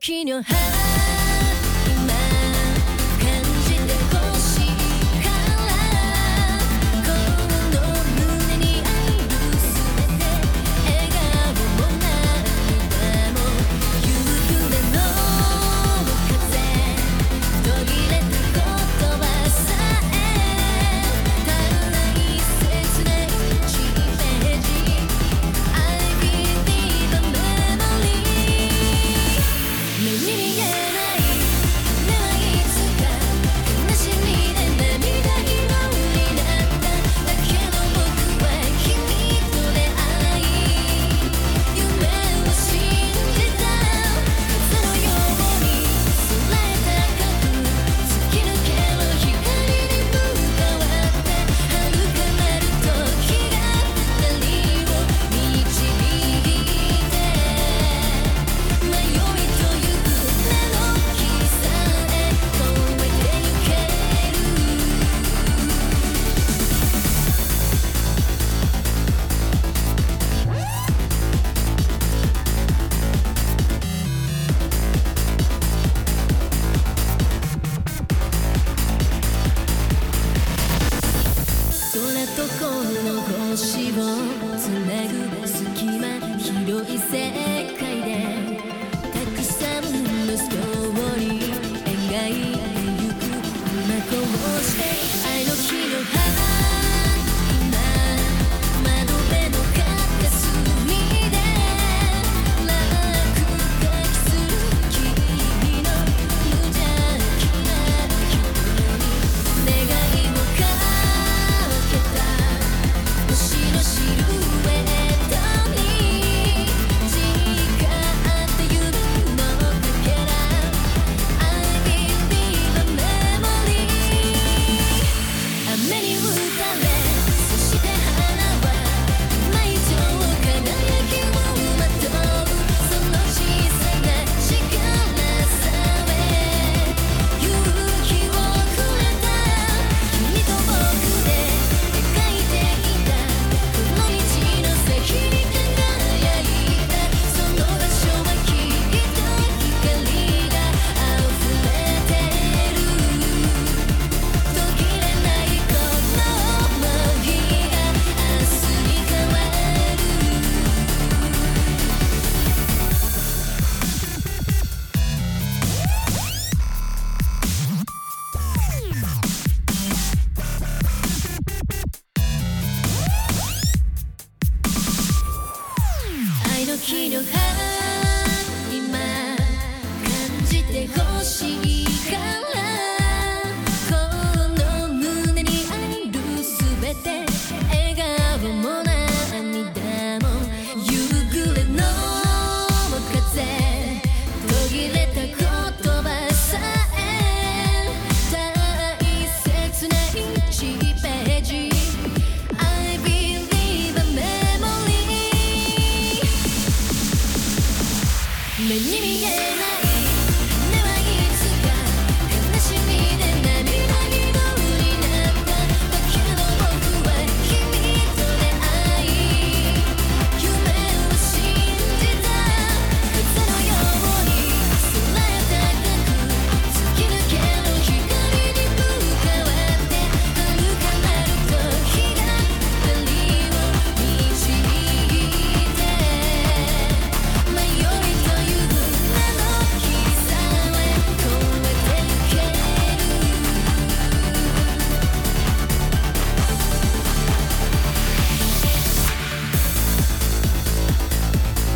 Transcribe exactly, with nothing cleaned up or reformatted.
時の花今感じてほしいからこの胸にある全て笑顔も涙も夕暮れの風途切れた言葉さえ足らない切ないいちページ I believe a memory 目に見えない羽はいつか悲しみで涙色になっただけど僕は君と出会い夢を信じた風のように空へ高く突き抜ける光に向かわって遥かなる時が二人を導いて迷いという名の木さえ越えてゆける空とこの星をつなぐ隙間広い世界でたくさんのストーリー描いてゆく今こうして愛の日の花今窓辺の片隅で落書きする君の無邪気な瞳願いをかけた星のシルエットに誓ってゆるのだけら I believe a memory 雨に打たれそして花は今以上輝きをまとうその小さな力さえ勇気をくれた君と僕で描いていたこの道の先に輝いたその場所はきっと光が溢れてる途切れないこの想いが明日に変わる愛の日の花今感じてほしい